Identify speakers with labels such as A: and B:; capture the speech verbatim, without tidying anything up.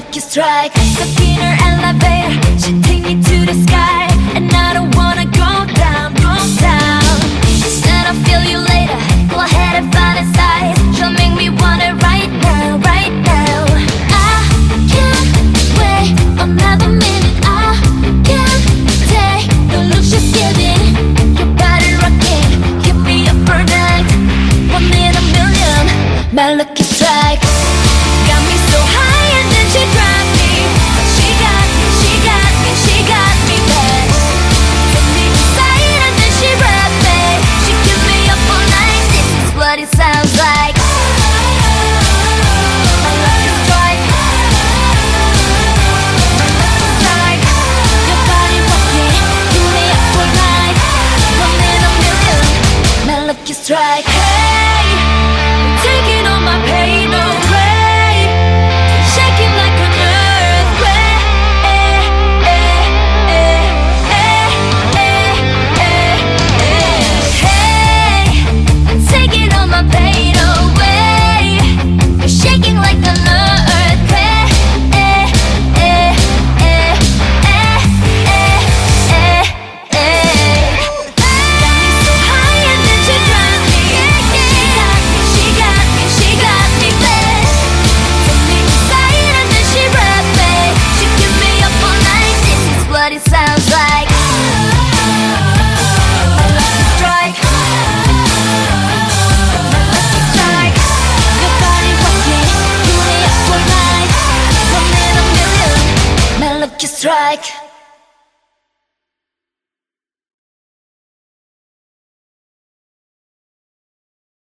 A: lucky strike. Stuck in her elevator, she take me to the sky, and I don't wanna go down, go down. She said I'll feel you later, go ahead and fantasize. She'll make me want it right now, right now. I can't wait another minute. I can't take the look she's giving. Your body rocking, keep me up for night. One in a million, my lucky strike. Got me so high and then she dropped me. She got me, she got me, she got me back. Took me inside and then she wrapped me. She kept me up all night, this is what it sounds like. My lucky strike. My lucky strike. Your body rocking, keep me up all night. One in a million, my lucky strike. Hey, I'm taking all my pain away, shaking like an earthquake. Hey, I'm taking all my pain away, you're shaking like an earthquake. Got me so high and then she dropped me. She got me, she got me, she got me back. Took me inside and then she wrapped me. She kept me up all night, this is what it sounds like. My lucky strike. My lucky strike. Your body rocking, keep me up all night. One in a million, my lucky strike.